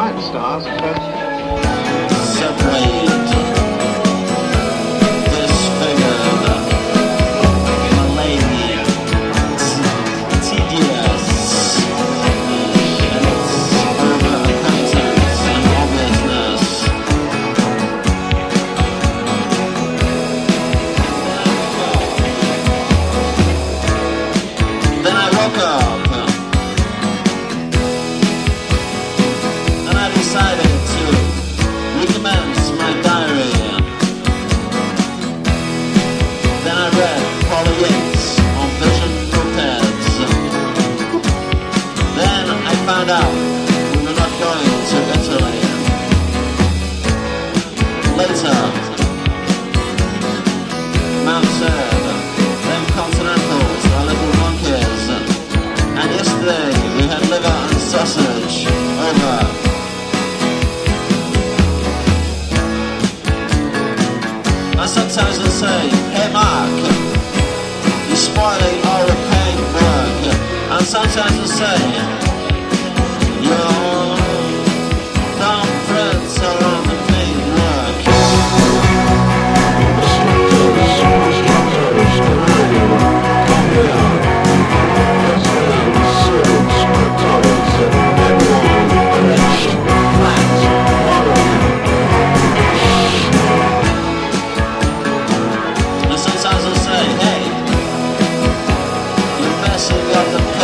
giant stars separate this figure, Malay, tedious, and its over-acquaintance and obviousness. Then I woke up. Decided to recommence my diary. Then I read Paula Yates on Vision Mopeds. Then I found out we were not going to Italy. Later, Mount Cerd, them Continentals, our little monkeys. And yesterday we had liver and sausage over. I sometimes will say, hey Mark, you're spoiling all the paintwork. And sometimes will say, your thumbprints are on the paintwork. Sometimes I'll say, hey, you're messing up the